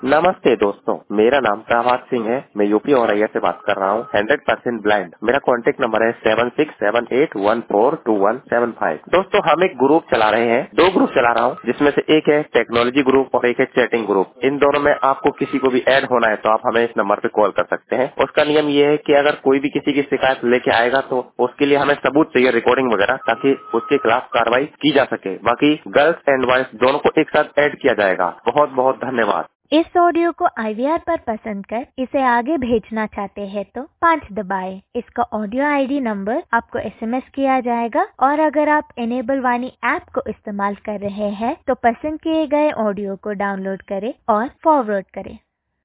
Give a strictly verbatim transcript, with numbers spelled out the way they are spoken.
नमस्ते दोस्तों, मेरा नाम प्रभात सिंह है। मैं यूपी औरैया से बात कर रहा हूँ। Hundred percent blind. मेरा कॉन्टेक्ट नंबर है seven six seven eight one four two one seven five. दोस्तों, हम एक ग्रुप चला रहे हैं, दो ग्रुप चला रहा हूँ, जिसमें से एक है टेक्नोलॉजी ग्रुप और एक है चैटिंग ग्रुप। इन दोनों में आपको किसी को भी ऐड होना है तो आप हमें इस नंबर पे कॉल कर सकते हैं। उसका नियम ये है कि अगर कोई भी किसी की शिकायत लेके आएगा तो उसके लिए हमें सबूत चाहिए, रिकॉर्डिंग वगैरह, ताकि उसके खिलाफ कार्रवाई की जा सके। बाकी गर्ल्स एंड बॉयज दोनों को एक साथ ऐड किया जाएगा। बहुत बहुत धन्यवाद। इस ऑडियो को आई वी आर पर पसंद कर इसे आगे भेजना चाहते हैं तो पाँच दबाएं। इसका ऑडियो आई डी नंबर आपको एस एम एस किया जाएगा और अगर आप इनेबल वाणी ऐप को इस्तेमाल कर रहे हैं तो पसंद किए गए ऑडियो को डाउनलोड करें और फॉरवर्ड करें।